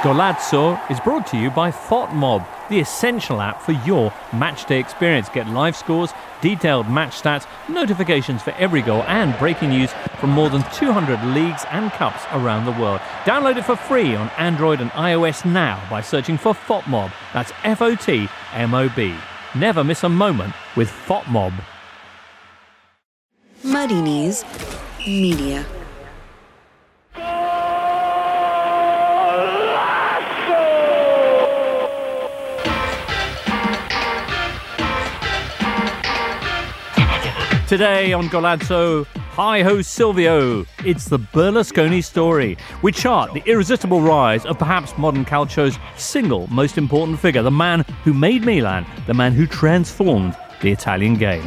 Golazzo is brought to you by FOTMob, the essential app for your matchday experience. Get live scores, detailed match stats, notifications for every goal, and breaking news from more than 200 leagues and cups around the world. Download it for free on Android and iOS now by searching for FOTMob. That's FOTMOB. Never miss a moment with FOTMob. Muddy Knees Media. Today on Golazzo, hi-ho Silvio, it's the Berlusconi story. We chart the irresistible rise of perhaps modern calcio's single most important figure, the man who made Milan, the man who transformed the Italian game.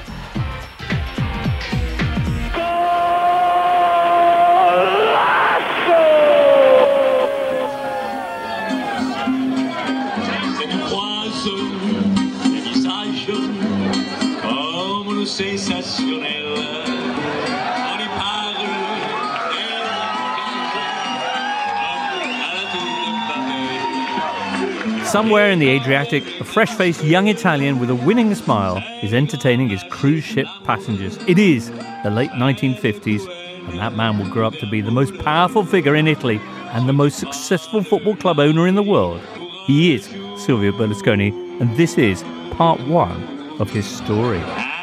Somewhere in the Adriatic, a fresh-faced young Italian with a winning smile is entertaining his cruise ship passengers. It is the late 1950s, and that man will grow up to be the most powerful figure in Italy and the most successful football club owner in the world. He is Silvio Berlusconi, and this is part one of his story.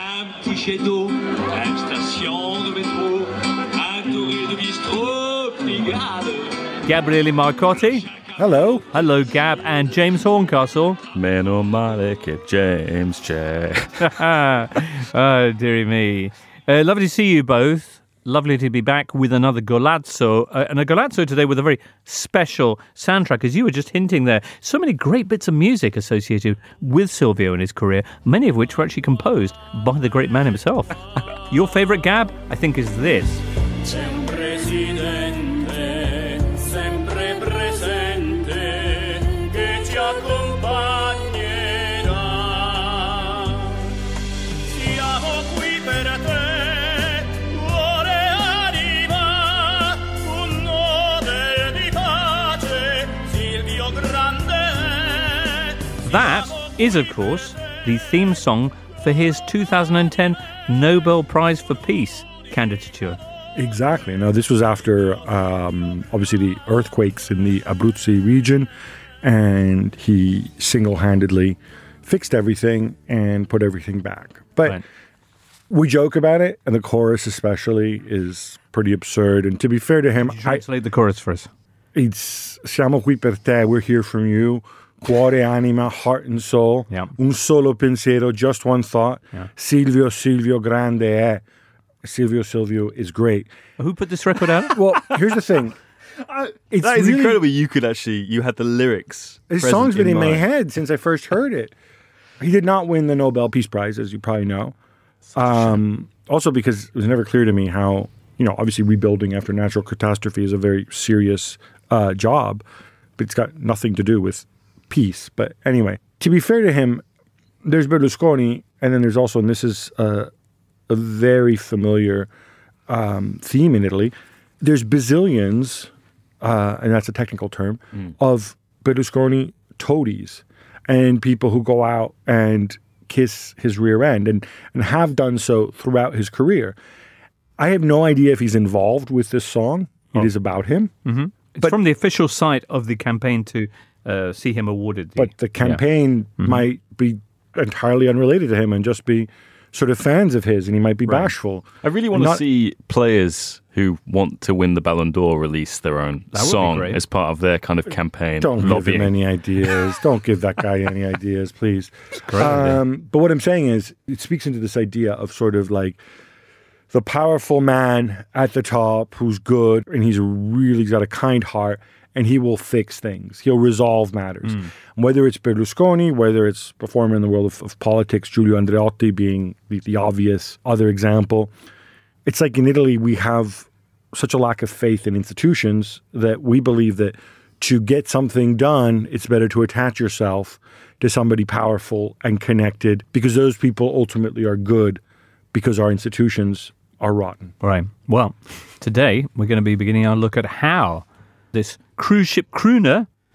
Gabriele Marcotti. Hello. Hello, Gab, and James Horncastle. Meno male che James c'è. Oh, dearie me. Lovely to see you both. Lovely to be back with another Golazzo. And a Golazzo today with a very special soundtrack, as you were just hinting there. So many great bits of music associated with Silvio and his career, many of which were actually composed by the great man himself. Your favourite, Gab, I think, is this. That is, of course, the theme song for his 2010 Nobel Prize for Peace candidature. Exactly. Now, this was after, obviously, the earthquakes in the Abruzzi region, and he single-handedly fixed everything and put everything back. But we joke about it, and the chorus especially is pretty absurd. And to be fair to him, Could you translate the chorus for us? It's "Siamo qui per te, we're here from you. Cuore, anima, heart and soul. Yeah. Un solo pensiero, just one thought. Yeah. Silvio, Silvio, grande è. Silvio is great." Who put this record out? Well, here's the thing. That is incredible. You had the lyrics. His song's been in my head since I first heard it. He did not win the Nobel Peace Prize, as you probably know. Also because it was never clear to me how, obviously rebuilding after natural catastrophe is a very serious job, but it's got nothing to do with peace. But anyway, to be fair to him, there's Berlusconi, and then there's also, and this is a very familiar theme in Italy, there's bazillions, and that's a technical term, of Berlusconi toadies and people who go out and kiss his rear end and have done so throughout his career. I have no idea if he's involved with this song. It is about him. Mm-hmm. It's from the official site of the campaign to see him awarded. But the campaign might be entirely unrelated to him and just be sort of fans of his, and he might be bashful. I really want to see players who want to win the Ballon d'Or release their own song as part of their kind of campaign. Don't give him any ideas. Don't give that guy any ideas, please. But what I'm saying is, it speaks into this idea of sort of like the powerful man at the top who's good, and he's got a kind heart, and he will fix things. He'll resolve matters. Whether it's Berlusconi, whether it's performer in the world of politics, Giulio Andreotti being the obvious other example. It's like in Italy, we have such a lack of faith in institutions that we believe that to get something done, it's better to attach yourself to somebody powerful and connected, because those people ultimately are good, because our institutions are rotten. Right. Well, today we're going to be beginning our look at how this cruise ship crooner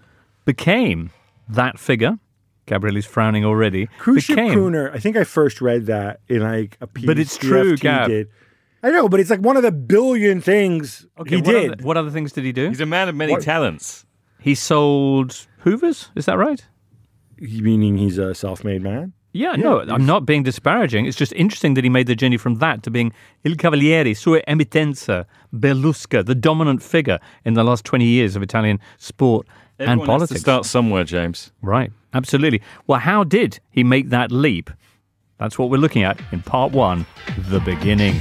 became that figure. Gabriele is frowning already. Cruise ship crooner. I think I first read that in like a piece. But it's true, Gab. Did. I know, but it's like one of the billion things he did. What other things did he do? He's a man of many talents. He sold Hoovers, is that right? Meaning he's a self-made man? Yeah, no, I'm not being disparaging. It's just interesting that he made the journey from that to being Il Cavaliere, Sua Emittenza, Berlusca, the dominant figure in the last 20 years of Italian sport and politics. Has to start somewhere, James. Right, absolutely. Well, how did he make that leap? That's what we're looking at in part 1, The Beginning.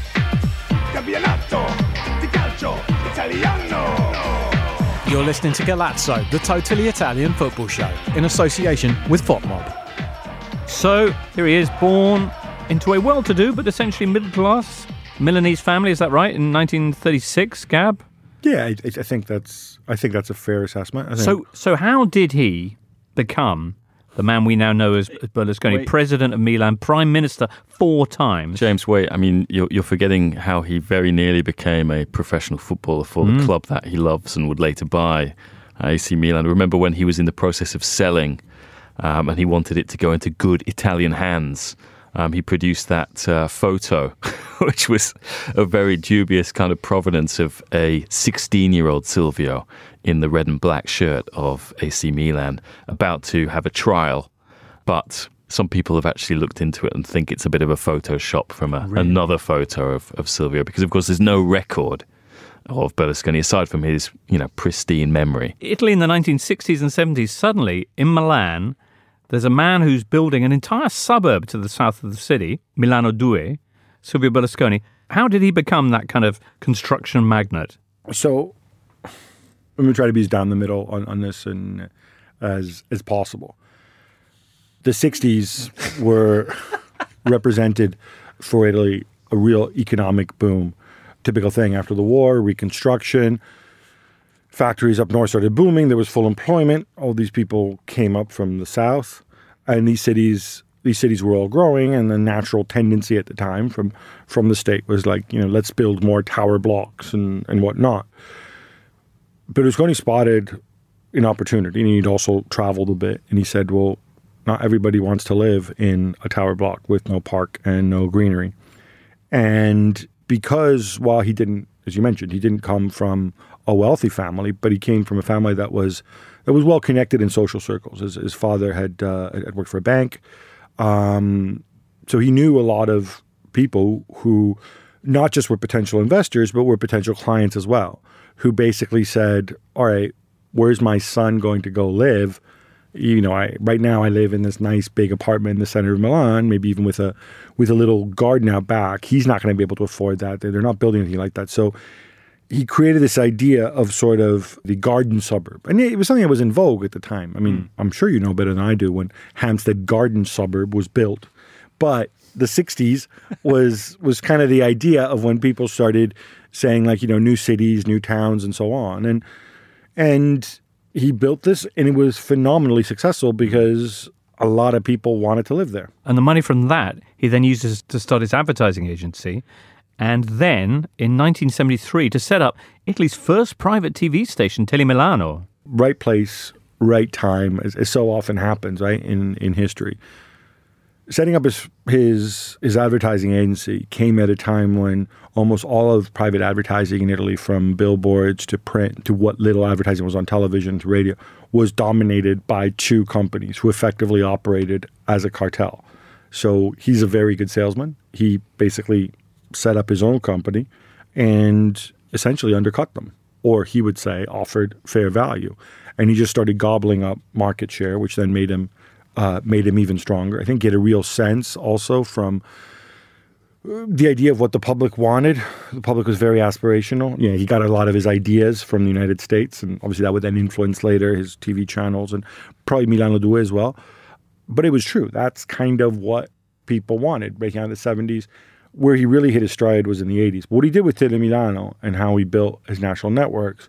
You're listening to Galazzo, the totally Italian football show, in association with FOTMob. So, here he is, born into a well-to-do but essentially middle-class Milanese family, is that right, in 1936, Gab? Yeah, I think that's a fair assessment. So how did he become the man we now know as Berlusconi, president of Milan, prime minister 4 times? James, wait, I mean, you're forgetting how he very nearly became a professional footballer for the club that he loves and would later buy, AC Milan. Remember when he was in the process of selling and he wanted it to go into good Italian hands. He produced that photo, which was a very dubious kind of provenance of a 16-year-old Silvio in the red and black shirt of AC Milan, about to have a trial. But some people have actually looked into it and think it's a bit of a Photoshop from another photo of Silvio, because, of course, there's no record of Berlusconi aside from his, pristine memory. Italy in the 1960s and 70s, suddenly, in Milan, there's a man who's building an entire suburb to the south of the city, Milano Due, Silvio Berlusconi. How did he become that kind of construction magnate? So I'm going to try to be as down the middle on this and as possible. The 60s were represented for Italy a real economic boom. Typical thing after the war, reconstruction. Factories up north started booming. There was full employment. All these people came up from the south, and these cities were all growing. And the natural tendency at the time from the state was like, let's build more tower blocks and whatnot. Berlusconi spotted an opportunity, and he'd also traveled a bit. And he said, well, not everybody wants to live in a tower block with no park and no greenery. And because while he didn't, as you mentioned, he didn't come from a wealthy family, but he came from a family that was well connected in social circles. His father had worked for a bank, so he knew a lot of people who not just were potential investors, but were potential clients as well, who basically said, "All right, where's my son going to go live? Right now I live in this nice big apartment in the center of Milan, maybe even with a little garden out back. He's not going to be able to afford that. They're not building anything like that." So he created this idea of sort of the garden suburb. And it was something that was in vogue at the time. I mean, I'm sure you know better than I do when Hampstead Garden Suburb was built. But the 60s was kind of the idea of when people started saying like, new cities, new towns, and so on. And he built this, and it was phenomenally successful because a lot of people wanted to live there. And the money from that, he then uses to start his advertising agency. And then, in 1973, to set up Italy's first private TV station, Telemilano. Right place, right time, as so often happens, right, in history. Setting up his advertising agency came at a time when almost all of private advertising in Italy, from billboards to print to what little advertising was on television to radio, was dominated by 2 companies who effectively operated as a cartel. So he's a very good salesman. He basically set up his own company and essentially undercut them, or he would say offered fair value. And he just started gobbling up market share, which then made him even stronger. I think he had a real sense also from the idea of what the public wanted. The public was very aspirational. He got a lot of his ideas from the United States, and obviously that would then influence later his TV channels and probably Milano Due as well. But it was true. That's kind of what people wanted breaking out in the 70s. Where he really hit his stride was in the 80s. But what he did with Telemilano and how he built his national networks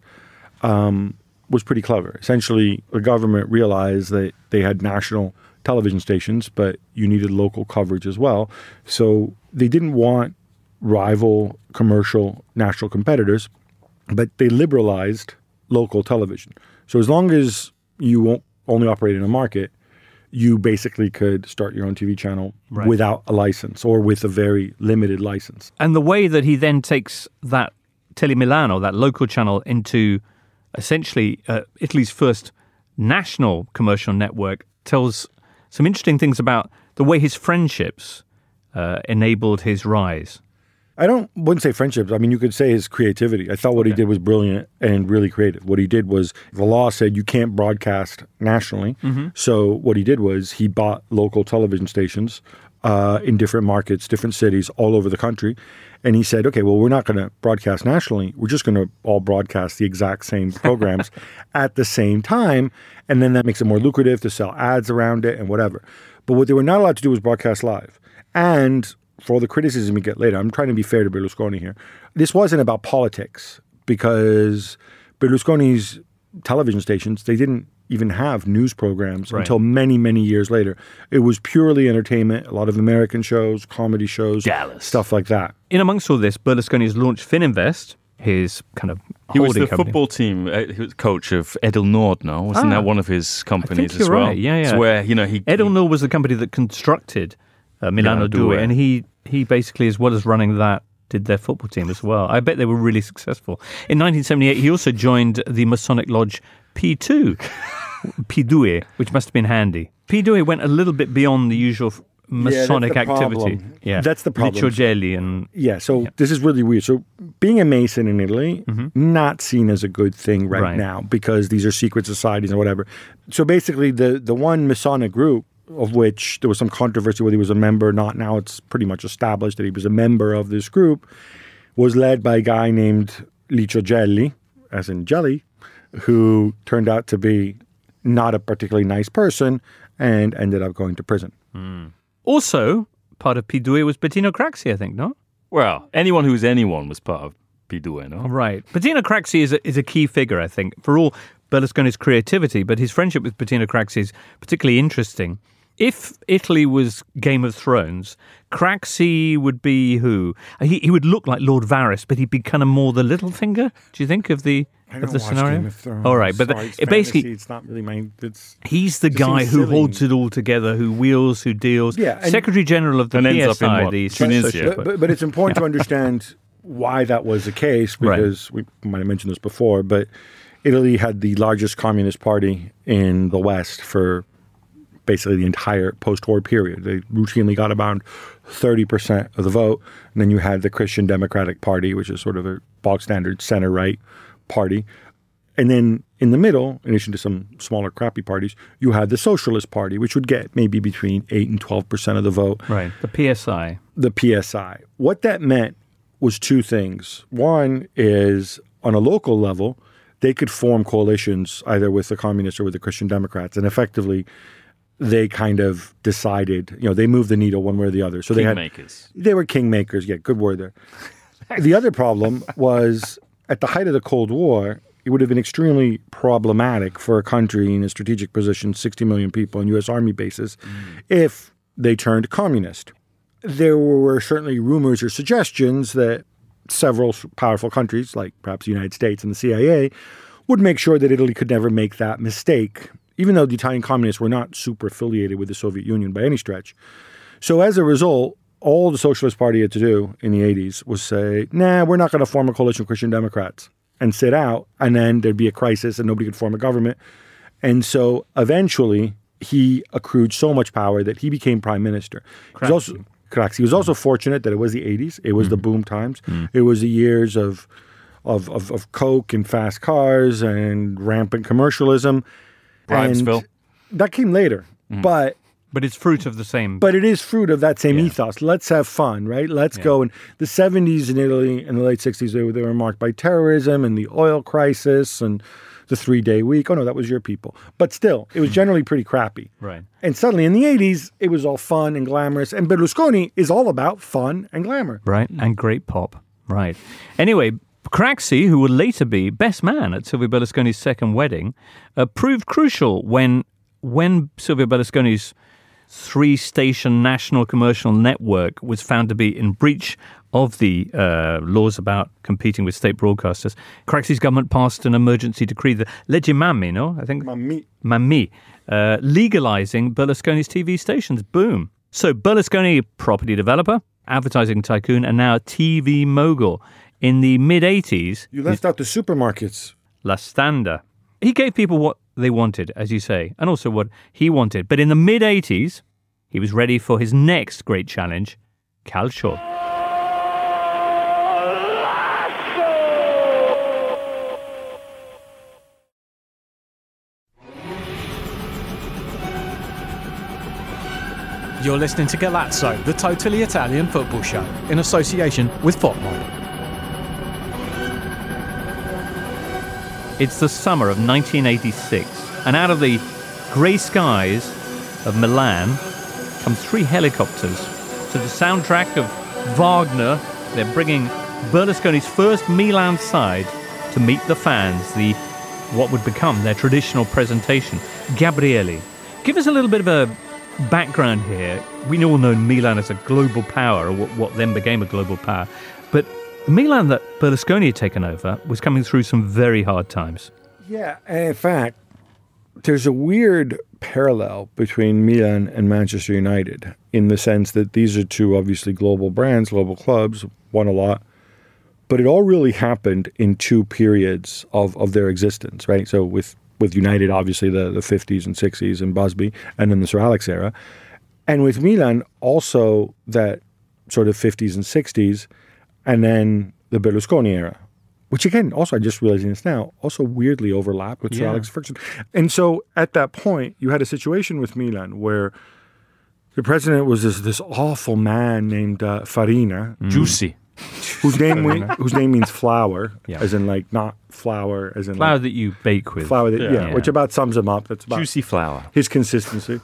was pretty clever. Essentially, the government realized that they had national television stations, but you needed local coverage as well. So they didn't want rival commercial national competitors, but they liberalized local television. So as long as you won't only operate in a market, you basically could start your own TV channel without a license or with a very limited license. And the way that he then takes that Telemilano, that local channel, into essentially Italy's first national commercial network tells some interesting things about the way his friendships enabled his rise. I wouldn't say friendships. I mean, you could say his creativity. I thought what he did was brilliant and really creative. What he did was, the law said you can't broadcast nationally. So what he did was he bought local television stations in different markets, different cities all over the country. And he said, okay, well, we're not going to broadcast nationally. We're just going to all broadcast the exact same programs at the same time. And then that makes it more lucrative to sell ads around it and whatever. But what they were not allowed to do was broadcast live. And for all the criticism we get later, I'm trying to be fair to Berlusconi here. This wasn't about politics because Berlusconi's television stations, they didn't even have news programs until many, many years later. It was purely entertainment, a lot of American shows, comedy shows, Dallas. Stuff like that. In amongst all this, Berlusconi has launched Fininvest, his kind of He was holding the company. football team he was coach of Edel Nord now. Wasn't that one of his companies you're as well? right. Yeah. It's where, he Edel Nord was the company that constructed Milano Due, and he basically, as well as running that, did their football team as well. I bet they were really successful. In 1978, he also joined the Masonic Lodge P2, P2, which must have been handy. P2 went a little bit beyond the usual Masonic that's the activity. problem. That's the problem. Ricciardelli and... This is really weird. So being a Mason in Italy, not seen as a good thing right now because these are secret societies and whatever. So basically the one Masonic group of which there was some controversy whether he was a member or not, now it's pretty much established that he was a member of this group, was led by a guy named Licio Gelli, as in jelly, who turned out to be not a particularly nice person and ended up going to prison. Also, part of P2 was Bettino Craxi, I think, no? Well, anyone who's anyone was part of P2, no? Right. Bettino Craxi is a key figure, I think, for all Berlusconi's creativity, but his friendship with Bettino Craxi is particularly interesting. If Italy was Game of Thrones, Craxi would be who? He would look like Lord Varys, but he'd be kind of more the Littlefinger. Do you think of the scenario? Game of Thrones. All right, but Sorry, it's basically, fantasy. It's not really my. he's the just guy seems who silly. holds it all together, who wheels, who deals. Yeah, and- Secretary General of the And ends up in PSI, what? the Tunisia. Social- But it's important to understand why that was the case because we might have mentioned this before, but Italy had the largest communist party in the West for basically the entire post-war period. They routinely got about 30% of the vote. And then you had the Christian Democratic Party, which is sort of a bog-standard center-right party. And then in the middle, in addition to some smaller crappy parties, you had the Socialist Party, which would get maybe between 8 and 12% of the vote. Right, the PSI. The PSI. What that meant was two things. One is, on a local level, they could form coalitions either with the communists or with the Christian Democrats. And effectively, they kind of decided, they moved the needle one way or the other. So Kingmakers. They were kingmakers. Yeah, good word there. The other problem was, at the height of the Cold War, it would have been extremely problematic for a country in a strategic position, 60 million people in U.S. Army bases, if they turned communist. There were certainly rumors or suggestions that several powerful countries, like perhaps the United States and the CIA, would make sure that Italy could never make that mistake, even though the Italian communists were not super affiliated with the Soviet Union by any stretch. So as a result, all the Socialist Party had to do in the 80s was say, nah, we're not going to form a coalition of Christian Democrats, and sit out, and then there'd be a crisis and nobody could form a government. And so eventually he accrued so much power that he became prime minister. Craxi. He was also fortunate that it was the 80s. It was the boom times. It was the years of coke and fast cars and rampant commercialism. Bribesville. And that came later. But it's fruit of the same. But it is fruit of that same ethos. Let's have fun, right? Let's go. And the 70s in Italy and the late 60s, they were marked by terrorism and the oil crisis and the 3-day week. Oh, no, that was your people. But still, it was generally pretty crappy. Right. And suddenly in the 80s, it was all fun and glamorous. And Berlusconi is all about fun and glamour. Right. And great pop. Right. Anyway, Craxi, who would later be best man at Silvio Berlusconi's second wedding, proved crucial when Silvio Berlusconi's 3-station national commercial network was found to be in breach of the laws about competing with state broadcasters, Craxi's government passed an emergency decree, the Legge Mammi, no? I think Mammi, legalizing Berlusconi's TV stations. Boom. So Berlusconi, property developer, advertising tycoon, and now TV mogul. In the mid-'80s... You left out the supermarkets. La Standa. He gave people what they wanted, as you say, and also what he wanted. But in the mid-'80s, he was ready for his next great challenge, Calcio. You're listening to Galazzo, the totally Italian football show, in association with FOTMOB. It's the summer of 1986, and out of the grey skies of Milan come 3 helicopters. To the soundtrack of Wagner, they're bringing Berlusconi's first Milan side to meet the fans, what would become their traditional presentation. Gabriele, give us a little bit of a background here. We all know Milan as a global power, or what then became a global power, but the Milan that Berlusconi had taken over was coming through some very hard times. Yeah, and in fact, there's a weird parallel between Milan and Manchester United in the sense that these are two obviously global brands, global clubs, won a lot, but it all really happened in 2 periods of their existence, right? So with United, obviously the 50s and 60s and Busby, and then the Sir Alex era. And with Milan, also that sort of 50s and 60s, and then the Berlusconi era, which again, also I just realizing this now, also weirdly overlapped with Sir Alex Ferguson. And so at that point, you had a situation with Milan where the president was this awful man named Farina. Juicy. Whose name means flour, as in like not flour, as in flour like, that you bake with. Flour that, which about sums him up. That's about juicy flour. His consistency.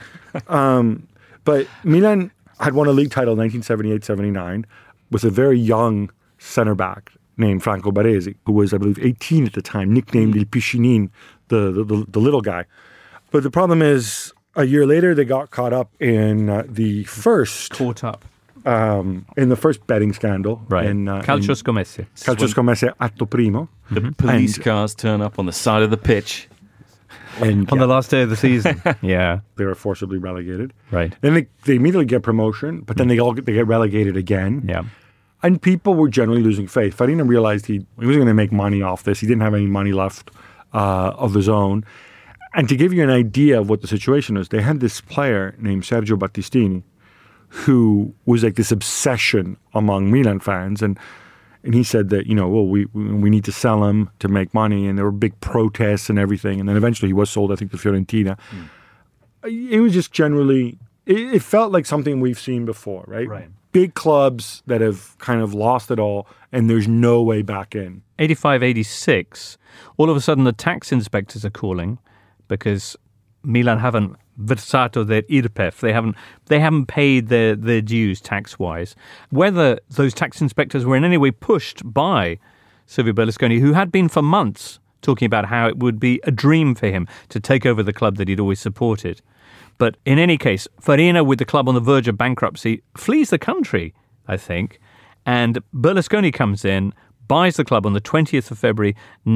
But Milan had won a league title in 1978-79 with a very young center-back named Franco Baresi, who was, I believe, 18 at the time, nicknamed Il Piscinin, the little guy. But the problem is, a year later, they got caught up in the first... in the first betting scandal. Right. Calcio Scommesse. Calcio Scommesse Atto Primo. The police cars turn up on the side of the pitch. And, on the last day of the season. Yeah. They were forcibly relegated. Right. Then they immediately get promotion, but then they get relegated again. Yeah. And people were generally losing faith. Farina realized he wasn't going to make money off this. He didn't have any money left of his own. And to give you an idea of what the situation was, they had this player named Sergio Battistini, who was like this obsession among Milan fans. And he said that, we need to sell him to make money. And there were big protests and everything. And then eventually he was sold, I think, to Fiorentina. It was just generally, it felt like something we've seen before, right? Right. Big clubs that have kind of lost it all, and there's no way back in. 85, 86, all of a sudden the tax inspectors are calling because Milan haven't versato their IRPEF. They haven't paid their dues tax-wise. Whether those tax inspectors were in any way pushed by Silvio Berlusconi, who had been for months talking about how it would be a dream for him to take over the club that he'd always supported. But in any case, Farina, with the club on the verge of bankruptcy, flees the country, I think. And Berlusconi comes in, buys the club on the 20th of February,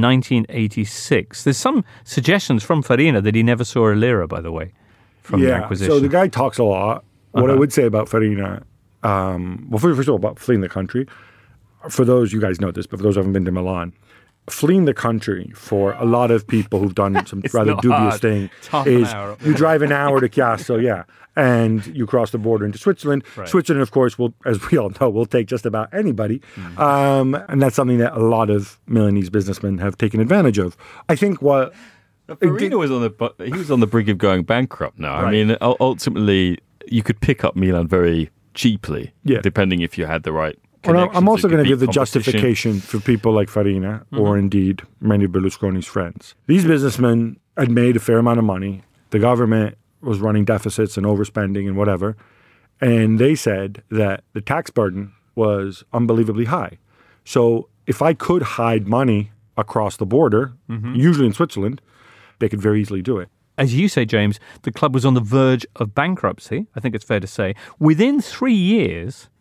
1986. There's some suggestions from Farina that he never saw a lira, by the way, from the acquisition. So the guy talks a lot. What I would say about Farina, first of all, about fleeing the country. For those, you guys know this, but for those who haven't been to Milan, fleeing the country for a lot of people who've done some rather dubious thing is you drive an hour to Chiasso, and you cross the border into Switzerland. Right. Switzerland, of course, will, as we all know, will take just about anybody. And that's something that a lot of Milanese businessmen have taken advantage of. I think what... Farina was on the brink of going bankrupt now. Right. I mean, ultimately, you could pick up Milan very cheaply, depending if you had the right... Well, I'm also going to give the justification for people like Farina, or indeed many of Berlusconi's friends. These businessmen had made a fair amount of money. The government was running deficits and overspending and whatever. And they said that the tax burden was unbelievably high. So if I could hide money across the border, usually in Switzerland, they could very easily do it. As you say, James, the club was on the verge of bankruptcy, I think it's fair to say. Within 3 years...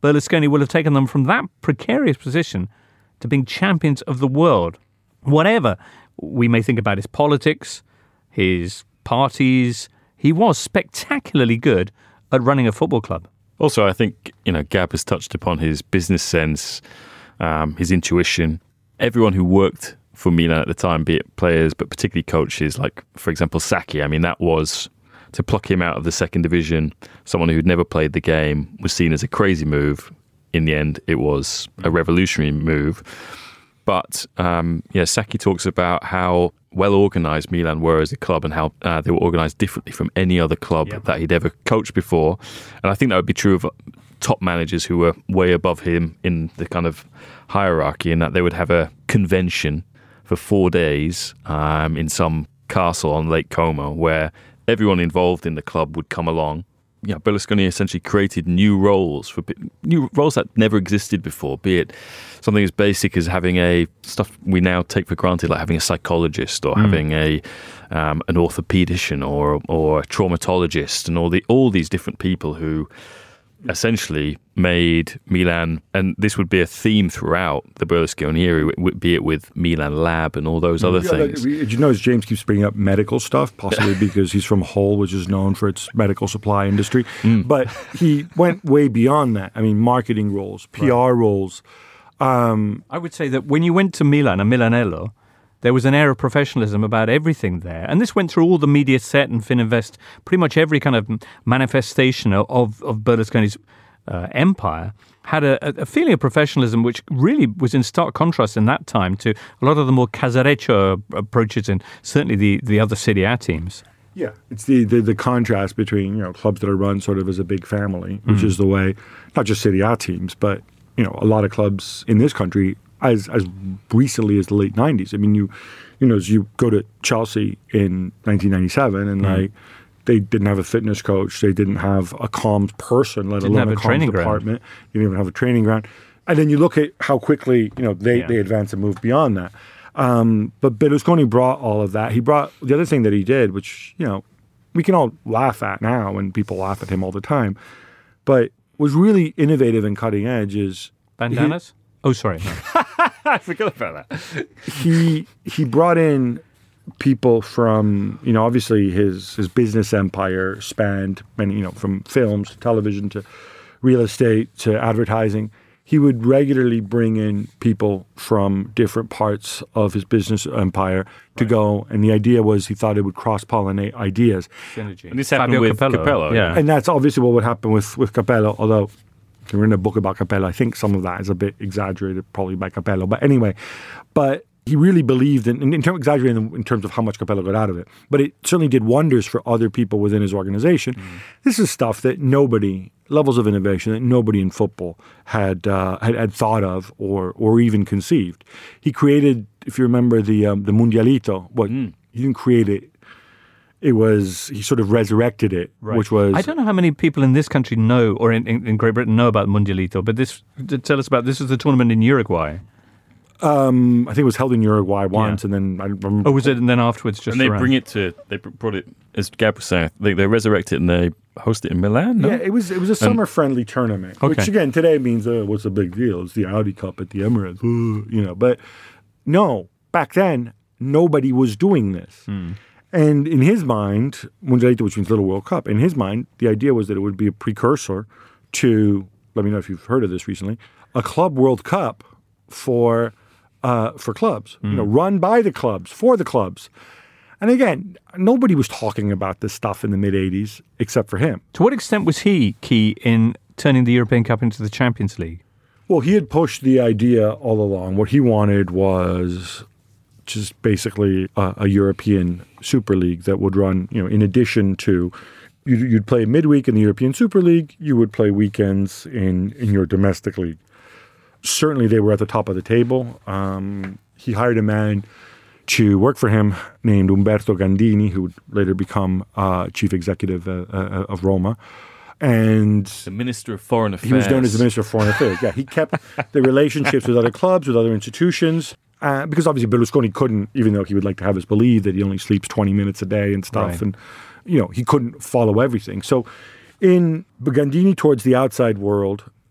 Berlusconi will have taken them from that precarious position to being champions of the world. Whatever we may think about his politics, his parties, he was spectacularly good at running a football club. Also, I think, Gab has touched upon his business sense, his intuition. Everyone who worked for Milan at the time, be it players, but particularly coaches, like, for example, Sacchi, that was, to pluck him out of the second division, someone who'd never played the game, was seen as a crazy move. In the end, it was a revolutionary move. But, Sacchi talks about how well-organised Milan were as a club and how they were organised differently from any other club that he'd ever coached before. And I think that would be true of top managers who were way above him in the kind of hierarchy, in that they would have a convention for 4 days in some castle on Lake Como where everyone involved in the club would come along. Berlusconi essentially created new roles that never existed before, be it something as basic as having stuff we now take for granted, like having a psychologist or having an orthopedician or a traumatologist, and all these different people who essentially made Milan, and this would be a theme throughout the Berlusconi era, be it with Milan Lab and all those other things. Did you notice James keeps bringing up medical stuff, possibly because he's from Hull, which is known for its medical supply industry. But he went way beyond that. Marketing roles, PR roles. I would say that when you went to Milan and Milanello, there was an air of professionalism about everything there. And this went through all the media set and Fininvest, pretty much every kind of manifestation of Berlusconi's empire had a feeling of professionalism which really was in stark contrast in that time to a lot of the more Casareccio approaches in certainly the other Serie A teams. Yeah, it's the contrast between clubs that are run sort of as a big family, which is the way not just Serie A teams, but a lot of clubs in this country as recently as the late 90s. As you go to Chelsea in 1997 and they didn't have a fitness coach, they didn't have a comms person, let alone a comms department. They didn't even have a training ground. And then you look at how quickly they advanced and moved beyond that. But Berlusconi brought all of that. He brought the other thing that he did, which we can all laugh at now, and people laugh at him all the time, but was really innovative and cutting edge. Is bandanas? Sorry. No. I forgot about that. He brought in people from, obviously his business empire spanned many, from films to television to real estate to advertising. He would regularly bring in people from different parts of his business empire to go, and the idea was he thought it would cross-pollinate ideas. Synergy. And this happened with Capello. Yeah. And that's obviously what would happen with Capello, although we're in a book about Capello. I think some of that is a bit exaggerated, probably by Capello. But anyway, he really believed in terms exaggerating in terms of how much Capello got out of it. But it certainly did wonders for other people within his organization. This is stuff that levels of innovation that nobody in football had thought of or even conceived. He created, if you remember, the Mundialito. He didn't create it. He sort of resurrected it, which was... I don't know how many people in this country know, or in Great Britain know about Mundialito, but tell us about, this is the tournament in Uruguay. I think it was held in Uruguay once, and then I remember... Oh, was it? And then afterwards just And they brought it, as Gab was saying, they resurrect it and they host it in Milan, no? Yeah, it was a summer-friendly tournament, which again, today means, what's the big deal? It's the Audi Cup at the Emirates, But no, back then, nobody was doing this. And in his mind, Mundialito, which means Little World Cup, in his mind, the idea was that it would be a precursor to, let me know if you've heard of this recently, a Club World Cup for clubs, run by the clubs, for the clubs. And again, nobody was talking about this stuff in the mid-'80s except for him. To what extent was he key in turning the European Cup into the Champions League? Well, he had pushed the idea all along. What he wanted was just basically a European Super League that would run, in addition to, you'd play midweek in the European Super League, you would play weekends in your domestic league. Certainly they were at the top of the table. He hired a man to work for him named Umberto Gandini, who would later become chief executive of Roma. And the Minister of Foreign Affairs. He was known as the Minister of Foreign Affairs. Yeah, he kept the relationships with other clubs, with other institutions. Because obviously Berlusconi couldn't, even though he would like to have us believe that he only sleeps 20 minutes a day and stuff, and he couldn't follow everything. So in Gandini towards the outside world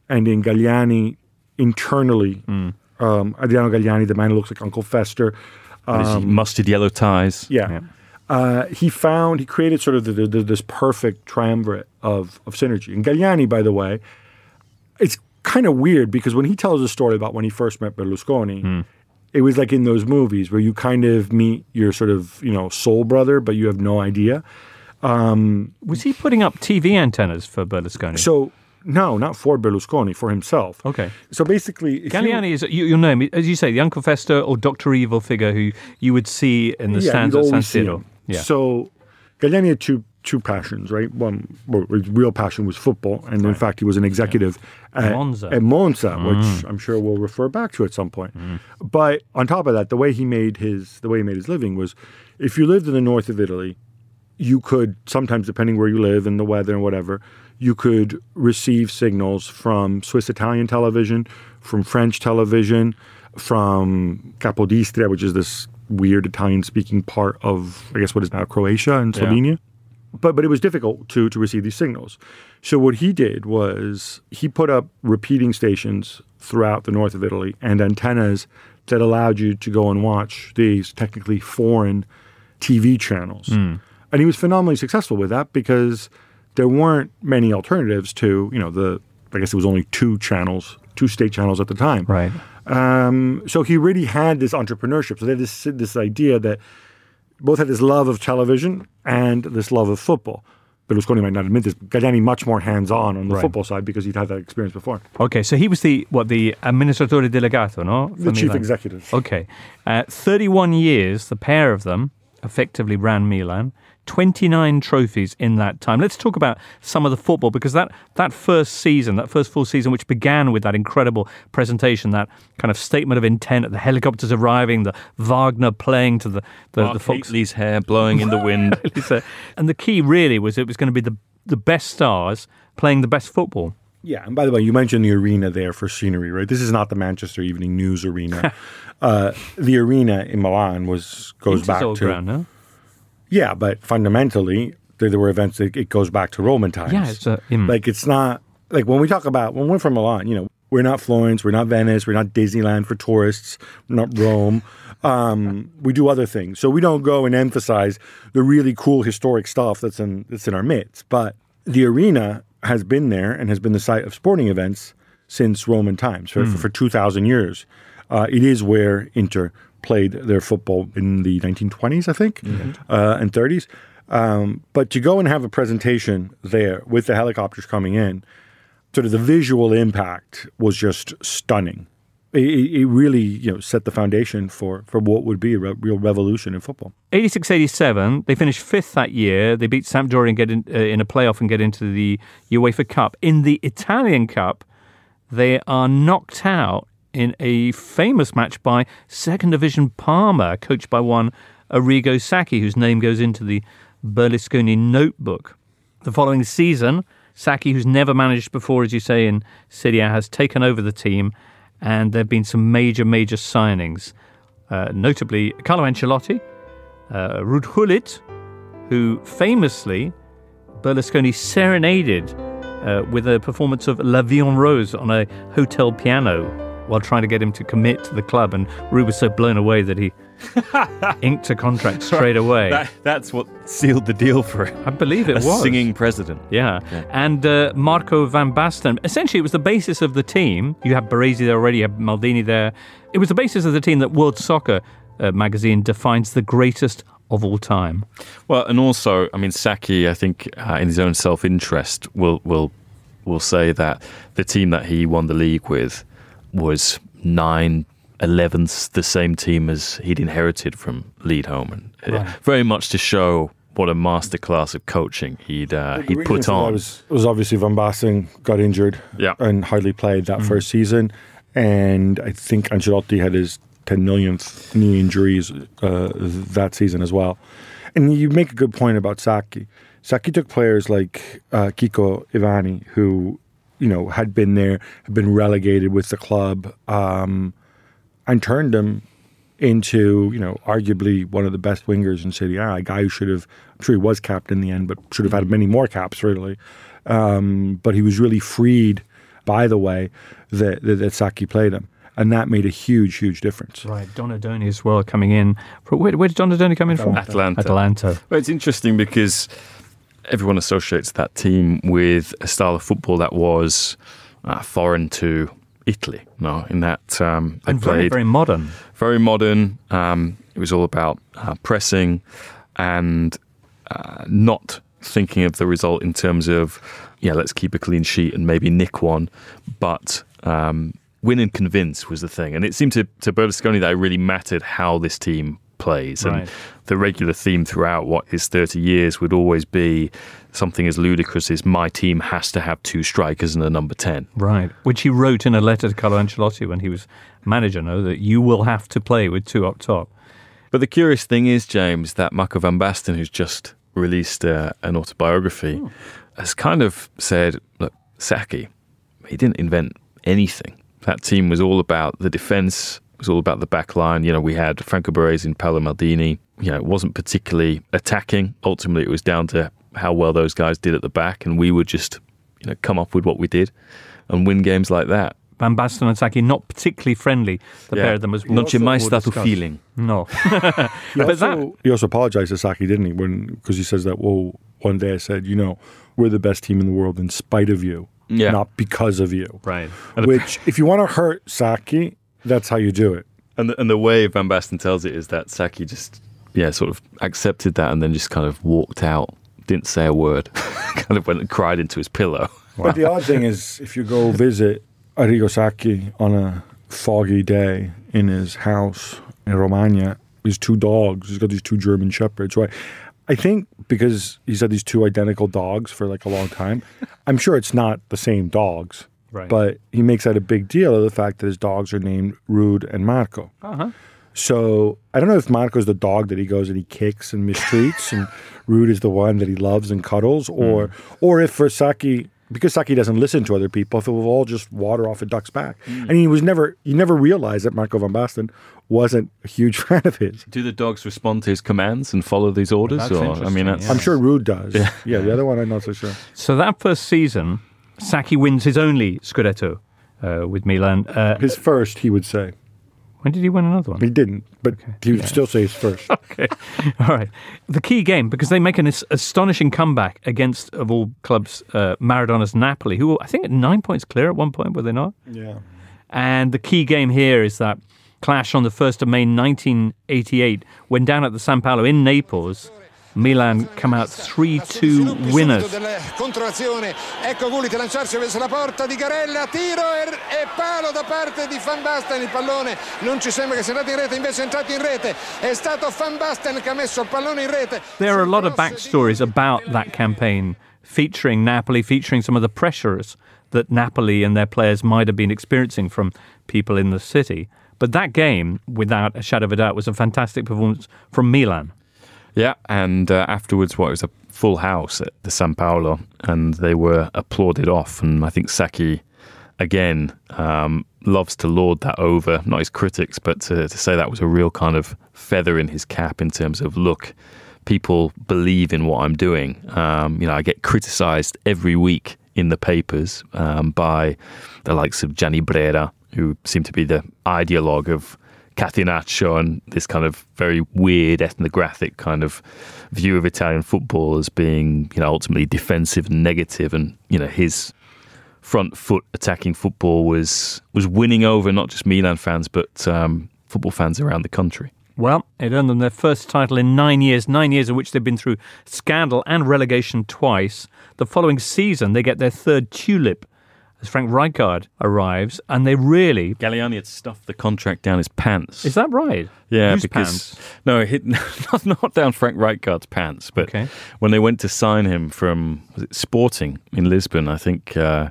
and in Galliani internally. Adriano Galliani, the man who looks like Uncle Fester. Mustard yellow ties. Yeah. He created sort of this perfect triumvirate of synergy. And Galliani, by the way, it's kind of weird because when he tells a story about when he first met Berlusconi, it was like in those movies where you kind of meet your sort of, soul brother, but you have no idea. Was he putting up TV antennas for Berlusconi? So, no, not for Berlusconi, for himself. Okay. So basically... Galliani is, you'll know him, as you say, the Uncle Fester or Dr. Evil figure who you would see in the stands at San Siro. Yeah. So Galliani had two passions, right? One, his real passion was football, and in fact, he was an executive at Monza, which I'm sure we'll refer back to at some point. But on top of that, the way he made his living was, if you lived in the north of Italy, you could sometimes, depending where you live and the weather and whatever, you could receive signals from Swiss-Italian television, from French television, from Capodistria, which is this weird Italian-speaking part of, I guess, what is now Croatia and Slovenia. Yeah. But it was difficult to receive these signals. So what he did was he put up repeating stations throughout the north of Italy and antennas that allowed you to go and watch these technically foreign TV channels. And he was phenomenally successful with that because there weren't many alternatives to, I guess it was only two state channels at the time. Right. So he really had this entrepreneurship. So they had this idea that both had this love of television and this love of football. Berlusconi might not admit this. Galliani much more hands-on the football side because he'd had that experience before. Okay, so he was the amministratore delegato, no? The chief executive. Okay. 31 years, the pair of them effectively ran Milan. 29 trophies in that time. Let's talk about some of the football because that first full season, which began with that incredible presentation, that kind of statement of intent, the helicopters arriving, the Wagner playing to the Fox. Haitley's hair blowing in the wind. And the key really was it was going to be the best stars playing the best football. Yeah, and by the way, you mentioned the arena there for scenery, right? This is not the Manchester Evening News arena. The arena in Milan goes back to... ground, no? Yeah, but fundamentally, there were events that it goes back to Roman times. Yeah, it's not like when we're from Milan, we're not Florence, we're not Venice, we're not Disneyland for tourists, we're not Rome. We do other things. So we don't go and emphasize the really cool historic stuff that's in our midst. But the arena has been there and has been the site of sporting events since Roman times for 2,000 years. It is where Inter played their football in the 1920s, I think, and 30s. But to go and have a presentation there with the helicopters coming in, sort of the visual impact was just stunning. It really set the foundation for what would be a real revolution in football. 86-87, they finished fifth that year. They beat Sampdoria and get in a playoff and get into the UEFA Cup. In the Italian Cup, they are knocked out in a famous match by Second Division Parma, coached by one Arrigo Sacchi, whose name goes into the Berlusconi notebook. The following season, Sacchi, who's never managed before, as you say, in Serie A, has taken over the team, and there have been some major signings, notably Carlo Ancelotti, Ruud Gullit, who famously Berlusconi serenaded with a performance of La Vie en Rose on a hotel piano while trying to get him to commit to the club, and Ruud was so blown away that he inked a contract straight away. That's what sealed the deal for him. I believe it was. A singing president. Yeah. And Marco van Basten. Essentially, it was the basis of the team. You have Baresi there already, you have Maldini there. It was the basis of the team that World Soccer magazine defines the greatest of all time. Well, and also, Sacchi, I think, in his own self-interest, will say that the team that he won the league with was 9/11 the same team as he'd inherited from Liedholm, and very much to show what a masterclass of coaching he'd put on. It was obviously Van Basten got injured and hardly played that first season, and I think Ancelotti had his 10 millionth knee injuries that season as well. And you make a good point about Sacchi. Sacchi took players like Kiko Ivani, who had been there, had been relegated with the club, and turned them into, arguably one of the best wingers in Serie A, a guy who I'm sure he was capped in the end, but should have had many more caps, really. But he was really freed by the way that Sacchi played him. And that made a huge, huge difference. Right, Donadoni as well coming in. Where did Donadoni come in from? Atalanta. Well, it's interesting because everyone associates that team with a style of football that was foreign to Italy. No, in that they and played very modern. Very modern. It was all about pressing and not thinking of the result in terms of, let's keep a clean sheet and maybe nick one, but win and convince was the thing. And it seemed to Berlusconi that it really mattered how this team plays. Right. And the regular theme throughout his 30 years would always be something as ludicrous as my team has to have 2 strikers and a number 10. Right, which he wrote in a letter to Carlo Ancelotti when he was manager, that you will have to play with 2 up top. But the curious thing is, James, that Marco van Basten, who's just released an autobiography, has kind of said, look, Sacchi, he didn't invent anything. That team was all about the defence, was all about the back line. We had Franco Baresi and Paolo Maldini. It wasn't particularly attacking. Ultimately, it was down to how well those guys did at the back, and we would just, come up with what we did and win games like that. Van Basten and Sacchi, not particularly friendly, the pair of them, as we Non c'è mai stato feeling. No. He also apologized to Sacchi, didn't he? Because he says that, one day I said, we're the best team in the world in spite of you, not because of you. Right. Which, if you want to hurt Sacchi, that's how you do it. And the way Van Basten tells it is that Sacchi just, sort of accepted that and then just kind of walked out, didn't say a word, kind of went and cried into his pillow. But the odd thing is, if you go visit Arrigo Sacchi on a foggy day in his house in Romagna, his 2 dogs, he's got these 2 German Shepherds, right? I think because he's had these 2 identical dogs for like a long time, I'm sure it's not the same dogs. Right. But he makes that a big deal of the fact that his dogs are named Ruud and Marco. Uh-huh. So I don't know if Marco's the dog that he goes and he kicks and mistreats, and Ruud is the one that he loves and cuddles, or if for Sacchi, because Sacchi doesn't listen to other people, if it will all just water off a duck's back. And he never realized that Marco van Basten wasn't a huge fan of his. Do the dogs respond to his commands and follow these orders? I'm sure Ruud does. Yeah, the other one I'm not so sure. So that first season, Sacchi wins his only Scudetto with Milan. His first, he would say. When did he win another one? He didn't, but he would still say his first. Okay. All right. The key game, because they make an astonishing comeback against, of all clubs, Maradona's Napoli, who were, I think, at 9 points clear at one point, were they not? Yeah. And the key game here is that clash on the 1st of May 1988, when down at the San Paolo in Naples, Milan come out 3-2 winners. Controazione, ecco Gullit lanciarsi verso la porta di Garella, tiro e palo da parte di Van Basten, il pallone non ci sembra che sia andato in rete, invece è entrato in rete, è stato Van Basten che ha messo il pallone in rete. There are a lot of backstories about that campaign, featuring Napoli, featuring some of the pressures that Napoli and their players might have been experiencing from people in the city. But that game, without a shadow of a doubt, was a fantastic performance from Milan. Yeah, and afterwards, it was a full house at the San Paolo, and they were applauded off. And I think Sacchi, again, loves to laud that over, not his critics, but to say that was a real kind of feather in his cap in terms of, look, people believe in what I'm doing. I get criticised every week in the papers by the likes of Gianni Brera, who seemed to be the ideologue of Catenaccio and this kind of very weird ethnographic kind of view of Italian football as being, ultimately defensive and negative. And, his front foot attacking football was winning over not just Milan fans, but football fans around the country. Well, it earned them their first title in 9 years in which they've been through scandal and relegation twice. The following season, they get their 3rd tulip as Frank Rijkaard arrives, and they really... Galliani had stuffed the contract down his pants. Is that right? Yeah, Whose because... pants? No, not down Frank Rijkaard's pants, but when they went to sign him from Sporting in Lisbon, I think the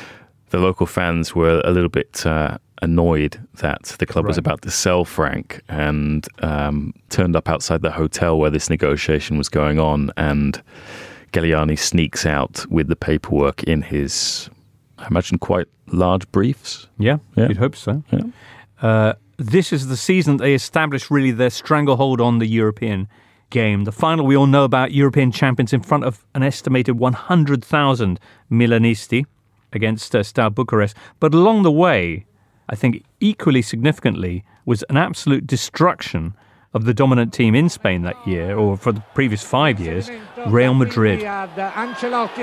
local fans were a little bit annoyed that the club was about to sell Frank, and turned up outside the hotel where this negotiation was going on, and Galliani sneaks out with the paperwork in his... I imagine quite large briefs. Yeah, you'd hope so. Yeah. This is the season they established really their stranglehold on the European game. The final we all know about, European champions in front of an estimated 100,000 Milanisti. against Steaua Bucharest. But along the way, I think equally significantly, was an absolute destruction of the dominant team in Spain that year, or for the previous 5 years, Real Madrid. Ancelotti,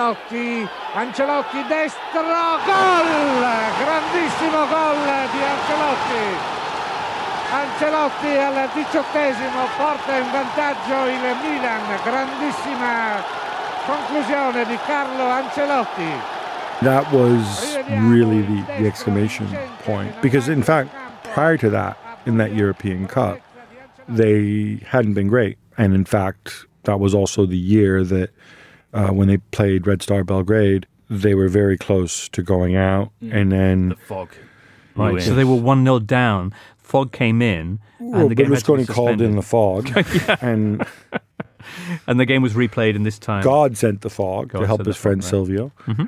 destro, gol! Grandissimo gol di Ancelotti. Ancelotti al 18esimo porta in vantaggio il Milan. Grandissima conclusione di Carlo Ancelotti. That was really the exclamation point. Because, in fact, prior to that, in that European Cup, they hadn't been great. And, in fact, that was also the year that when they played Red Star Belgrade, they were very close to going out. And then... The fog. Right, so they were 1-0 down. Fog came in. And the Berlusconi called in the fog. And the game was replayed, and this time God sent the fog to help his friend Silvio.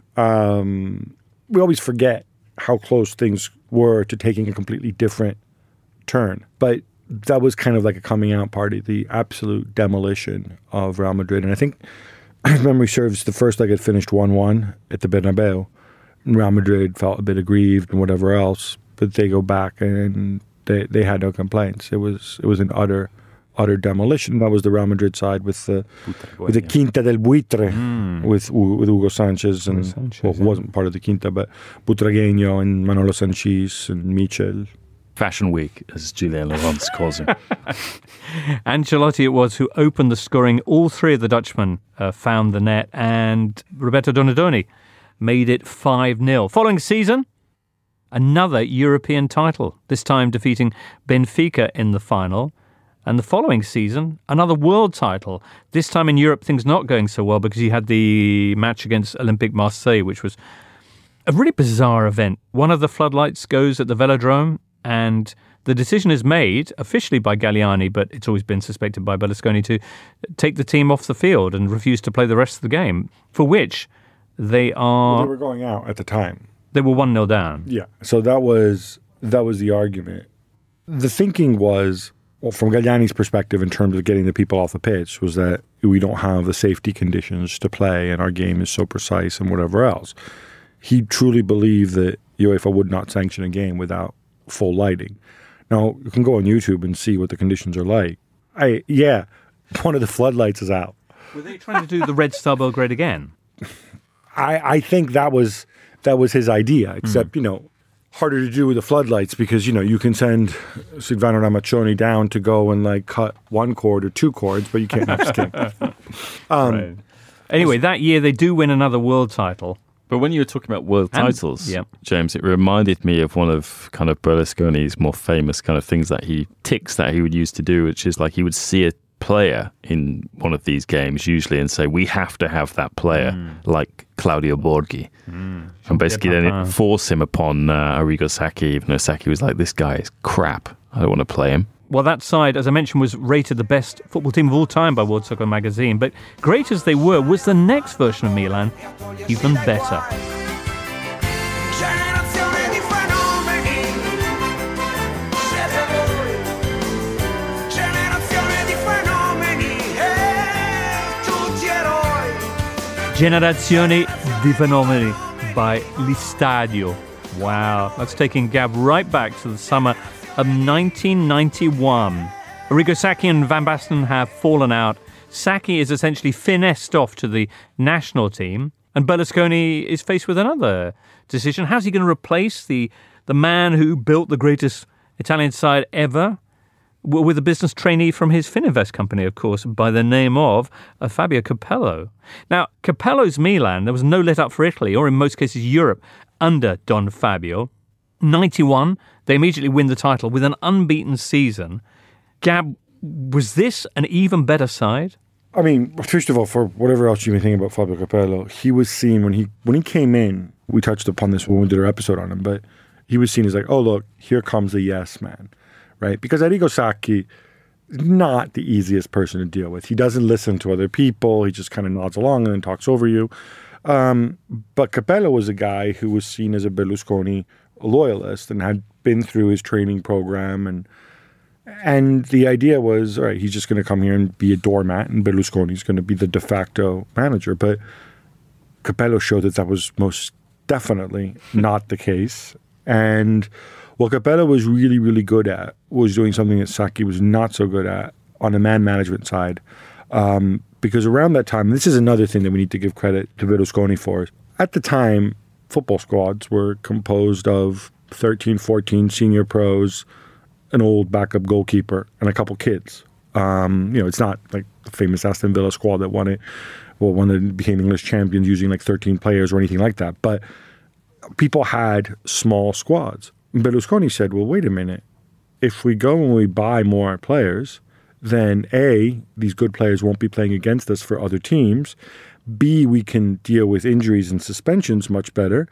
We always forget how close things were to taking a completely different turn. But that was kind of like a coming out party, the absolute demolition of Real Madrid. And I think, if memory serves, the first leg had finished 1-1 at the Bernabeu. Real Madrid felt a bit aggrieved and whatever else, but they go back and they had no complaints. It was an utter demolition. That was the Real Madrid side with the Quinta del Buitre, with Hugo Sanchez and who wasn't part of the Quinta, but Butragueño and Manolo Sanchis and Michel. Fashion Week, as Julien Laurens calls him. Ancelotti it was who opened the scoring. All three of the Dutchmen found the net, and Roberto Donadoni made it 5-0. Following season, another European title, this time defeating Benfica in the final. And the following season, another world title. This time in Europe, things not going so well because he had the match against Olympique Marseille, which was a really bizarre event. One of the floodlights goes at the Velodrome, and the decision is made officially by Galliani, but it's always been suspected by Berlusconi, to take the team off the field and refuse to play the rest of the game, for which they were going out at the time. They were 1-0 down. Yeah. So that was the argument. The thinking was, well, from Galliani's perspective, in terms of getting the people off the pitch, was that we don't have the safety conditions to play and our game is so precise and whatever else. He truly believed that UEFA would not sanction a game without full lighting. Now, you can go on YouTube and see what the conditions are like. One of the floodlights is out. Were they trying to do the Red Star Belgrade again? I think that was his idea, except, harder to do with the floodlights because, you can send Silvano Ramaccioni down to go and cut one cord or two cords, but you can't have skin. Right. Anyway, that year they do win another world title. But when you were talking about world titles, James, it reminded me of one of kind of Berlusconi's more famous kind of things that he would use to do, which is he would see a player in one of these games usually and say, we have to have that player, like Claudio Borghi. And basically then force him upon Arrigo Sacchi, even though Sacchi was like, this guy is crap, I don't want to play him. Well, that side, as I mentioned, was rated the best football team of all time by World Soccer Magazine. But great as they were, was the next version of Milan even better? Generazione di Fenomeni by L'Stadio. Wow, that's taking Gab right back to the summer of 1991. Arrigo Sacchi and Van Basten have fallen out. Sacchi is essentially finessed off to the national team, and Berlusconi is faced with another decision. How's he going to replace the man who built the greatest Italian side ever with a business trainee from his Fininvest company, of course, by the name of Fabio Capello. Now, Capello's Milan, there was no let up for Italy, or in most cases Europe, under Don Fabio. 91, they immediately win the title with an unbeaten season. Gab, was this an even better side? I mean, first of all, for whatever else you may think about Fabio Capello, he was seen when he came in, we touched upon this when we did our episode on him, but he was seen as oh, look, here comes the yes man, right? Because Arrigo Sacchi is not the easiest person to deal with. He doesn't listen to other people. He just kind of nods along and then talks over you. But Capello was a guy who was seen as a Berlusconi loyalist and had been through his training program, and the idea was, all right, he's just going to come here and be a doormat, and Berlusconi's going to be the de facto manager. But Capello showed that was most definitely not the case. And what Capello was really, really good at was doing something that Sacchi was not so good at on the man management side. Because around that time, this is another thing that we need to give credit to Berlusconi for. At the time, football squads were composed of 13, 14 senior pros, an old backup goalkeeper, and a couple kids. It's not like the famous Aston Villa squad that won it, or one that became English champions using like 13 players or anything like that. But people had small squads. Berlusconi said, well, wait a minute. If we go and we buy more players, then A, these good players won't be playing against us for other teams. B, we can deal with injuries and suspensions much better.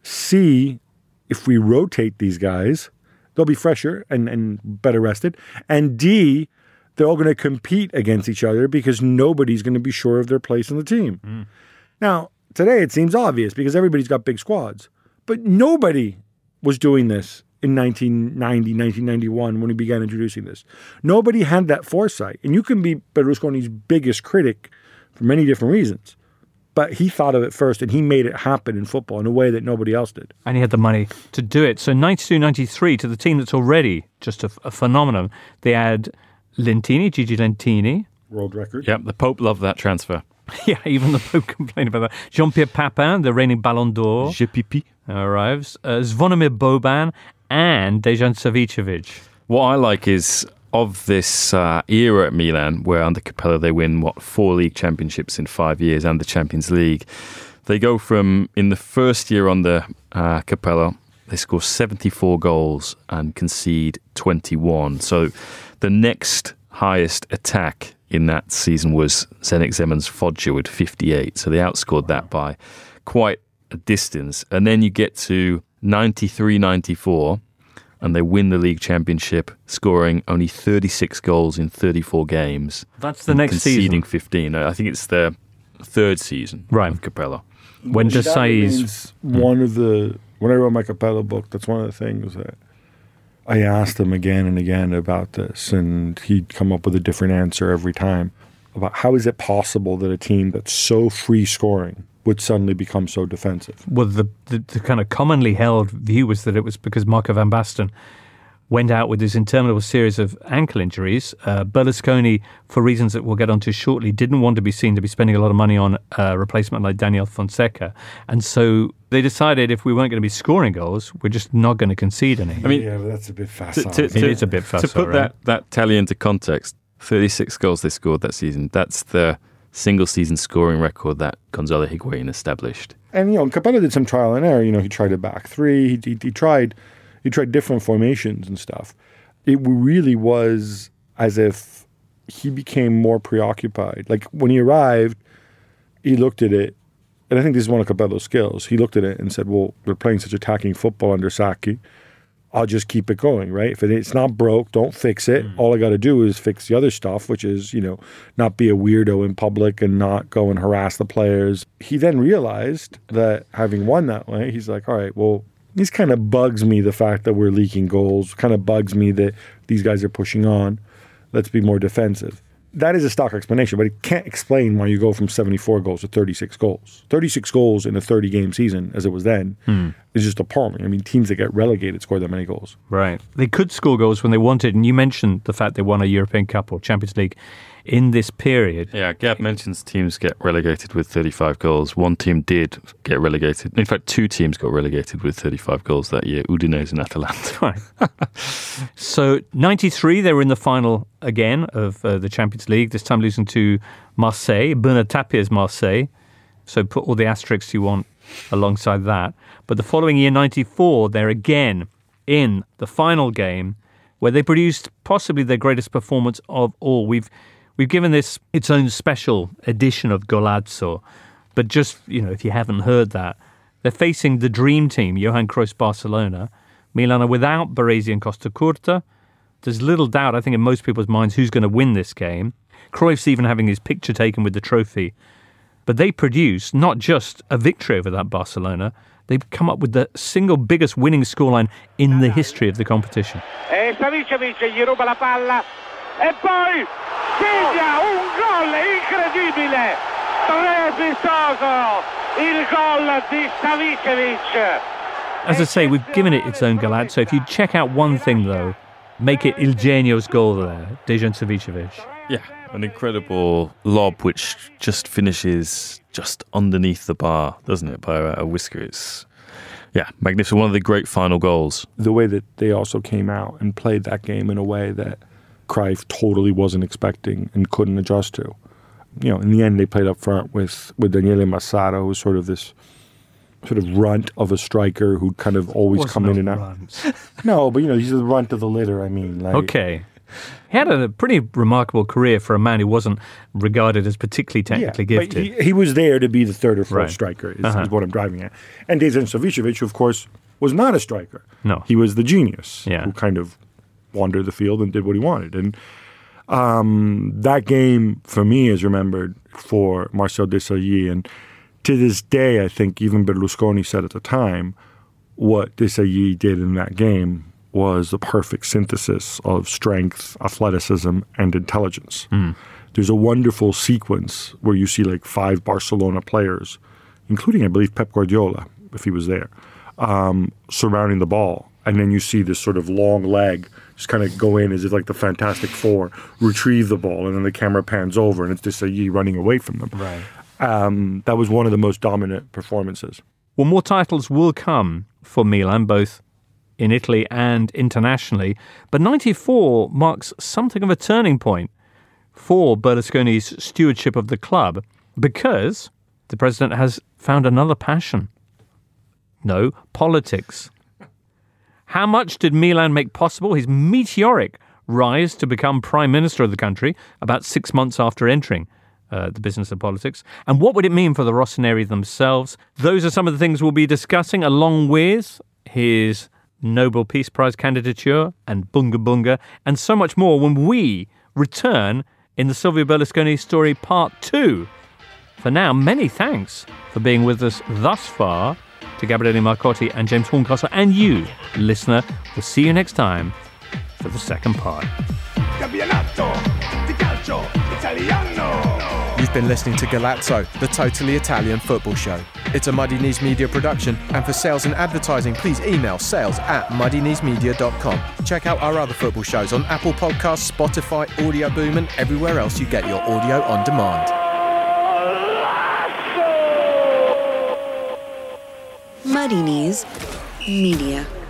C, if we rotate these guys, they'll be fresher and better rested. And D, they're all going to compete against each other because nobody's going to be sure of their place in the team. Now, today it seems obvious because everybody's got big squads. But nobody was doing this in 1990, 1991 when he began introducing this. Nobody had that foresight. And you can be Berlusconi's biggest critic for many different reasons. But he thought of it first, and he made it happen in football in a way that nobody else did. And he had the money to do it. So 92-93, to the team that's already just a phenomenon, they add Lentini, Gigi Lentini. World record. Yep, the Pope loved that transfer. Yeah, even the Pope complained about that. Jean-Pierre Papin, the reigning Ballon d'Or, Je pipi. arrives. Zvonimir Boban and Dejan Savicevic. What I like is of this era at Milan, where under Capello they win, 4 league championships in 5 years and the Champions League. They go from, in the first year under Capello, they score 74 goals and concede 21. So the next highest attack in that season was Zdeněk Zeman's Foggia with 58. So they outscored that by quite a distance. And then you get to 93-94, and they win the league championship, scoring only 36 goals in 34 games. That's the next conceding season. 15. I think it's the third season of Capello. When Desai's... When I wrote my Capello book, that's one of the things that I asked him again and again about this, and he'd come up with a different answer every time about how is it possible that a team that's so free scoring would suddenly become so defensive. Well, the kind of commonly held view was that it was because Marco van Basten went out with his interminable series of ankle injuries. Berlusconi, for reasons that we'll get onto shortly, didn't want to be seen to be spending a lot of money on a replacement like Daniel Fonseca. And so they decided if we weren't going to be scoring goals, we're just not going to concede any. I mean, yeah, but that's a bit facile. It is a bit facile. To put that tally into context, 36 goals they scored that season. That's the single season scoring record that Gonzalo Higuain established. And, Capello did some trial and error. He tried a back three. He tried different formations and stuff. It really was as if he became more preoccupied. Like when he arrived, he looked at it, and I think this is one of Capello's skills. He looked at it and said, well, we're playing such attacking football under Sacchi. I'll just keep it going, right? If it's not broke, don't fix it. All I got to do is fix the other stuff, which is, not be a weirdo in public and not go and harass the players. He then realized that having won that way, he's like, all right, well, this kind of bugs me, the fact that we're leaking goals, kind of bugs me that these guys are pushing on. Let's be more defensive. That is a stock explanation, but it can't explain why you go from 74 goals to 36 goals. 36 goals in a 30-game season, as it was then, is just appalling. I mean, teams that get relegated score that many goals. Right. They could score goals when they wanted, and you mentioned the fact they won a European Cup or Champions League in this period. Yeah, Gab mentions teams get relegated with 35 goals. One team did get relegated. In fact, 2 teams got relegated with 35 goals that year, Udinese and Atalanta. Right. So, 93, they were in the final again of the Champions League, this time losing to Marseille, Bernard Tapier's Marseille. So put all the asterisks you want alongside that. But the following year, 94, they're again in the final game where they produced possibly their greatest performance of all. We've given this its own special edition of Golazzo, but just, if you haven't heard that, they're facing the dream team, Johan Cruyff's Barcelona. Milan are without Baresi and Costa Curta. There's little doubt, I think, in most people's minds, who's going to win this game. Cruyff's even having his picture taken with the trophy. But they produce not just a victory over that Barcelona, they've come up with the single biggest winning scoreline in the history of the competition. E Savicevic gli ruba la palla e poi segna un gol incredibile Strepitoso il gol di Savicevic. As I say, we've given it its own Galazzo. If you check out one thing, though, make it Il Genio's goal there, Dejan Savicevic. Yeah, an incredible lob which just finishes just underneath the bar, doesn't it, by a whisker. It's, yeah, magnificent. One of the great final goals. The way that they also came out and played that game in a way that Cruyff totally wasn't expecting and couldn't adjust to. You know, in the end, they played up front with Daniele Massaro, who's sort of this sort of runt of a striker who'd kind of always come in and out. No, but, you know, he's the runt of the litter, I mean. Like, Okay. He had a pretty remarkable career for a man who wasn't regarded as particularly technically gifted. But he was there to be the third or fourth striker, is what I'm driving at. And Dejan Savicevic, of course, was not a striker. No. He was the genius Yeah. who kind of wandered the field and did what he wanted. And that game, for me, is remembered for Marcel Desailly. And to this day, I think even Berlusconi said at the time, what Desailly did in that game was the perfect synthesis of strength, athleticism, and intelligence. There's a wonderful sequence where you see like 5 Barcelona players, including, I believe, Pep Guardiola, if he was there, surrounding the ball. And then you see this sort of long leg just kind of go in as if like the Fantastic Four, retrieve the ball, and then the camera pans over, and it's Desailly running away from them. Right. That was one of the most dominant performances. Well, more titles will come for Milan, both in Italy and internationally. But 94 marks something of a turning point for Berlusconi's stewardship of the club because the president has found another passion. No, politics. How much did Milan make possible his meteoric rise to become prime minister of the country about 6 months after entering the business of politics? And what would it mean for the Rossoneri themselves? Those are some of the things we'll be discussing, along with his Nobel Peace Prize candidature and Bunga Bunga, and so much more when we return in the Silvio Berlusconi story part 2. For now, many thanks for being with us thus far to Gabriele Marcotti and James Horncastle, and you, listener. We'll see you next time for the second part. You've been listening to Galazzo, the totally Italian football show. It's a Muddy Knees Media production, and for sales and advertising, please email sales@muddykneesmedia.com. Check out our other football shows on Apple Podcasts, Spotify, Audio Boom, and everywhere else you get your audio on demand. Muddy Knees Media.